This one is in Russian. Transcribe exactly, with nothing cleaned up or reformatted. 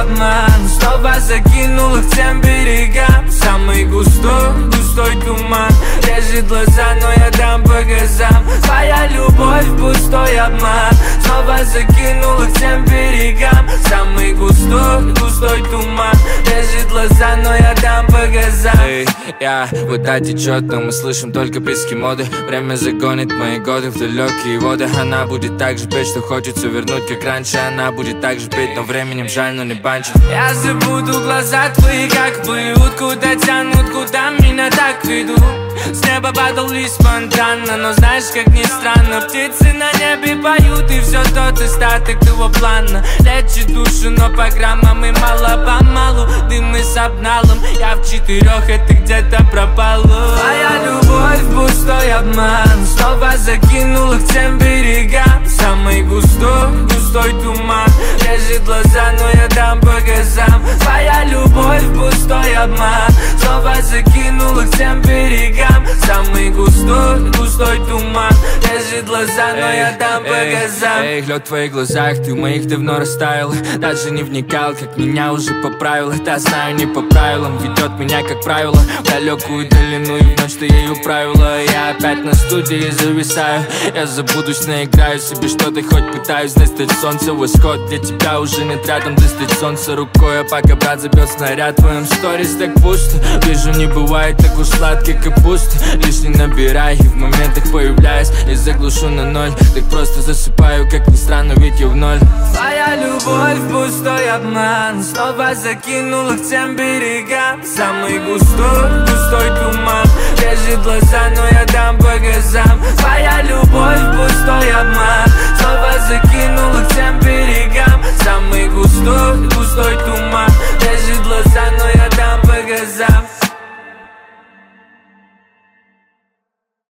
обман снова закинул их к тем берегам. Самый густой, густой туман режет глаза, но я дам по газам. Твоя любовь пустой обман снова закинул их к тем берегам. Самый густой, густой туман режет глаза, но я дам по газам. Эй, я, вода течет, но мы слышим только писки моды. Время загонит мои годы в далекие воды. Она будет так же петь, что хочется вернуть, как раньше. Она будет так же петь, но временем жаль, но не банчит. Я забуду глаза твои, как плывут, куда тянут, куда меня так ведут. С неба падал лист спонтанно, но знаешь, как ни странно, птицы на небе поют, и все тот остаток твоего плана лечит душу, но по граммам и мало-помалу. Дымы с обналом, я в четырех, и ты где-то пропала. Твоя любовь пустой обман снова закинул их к тем берегам. Самый густой, густой туман режет глаза, но я дам по газам. Твоя любовь пустой обман снова закинул их к тем берегам. Самый густой, густой туман режет глаза, но я дам по газам. Эй, лед в твоих глазах, ты в моих давно растаял. Даже не вникал, как меня уже поправил. Да, знаю, не по правилам, ведет меня, как правило, в далекую долину, и вновь ты ею правила. Я опять на студии зависаю, я забудусь, наиграю себе что-то, хоть пытаюсь достать солнце. Восход, для тебя уже нет рядом, достать солнце рукой. А пока брат забил снаряд, в твоем сторис так пусто. Вижу, не бывает так уж сладкий капуст. Лишь не набирай, и в моментах появляюсь и заглушу на ноль. Так просто засыпаю, как ни странно, ведь я в ноль. Твоя любовь пустой обман снова закинул их к тем берегам. Самый густой, густой туман режет глаза, но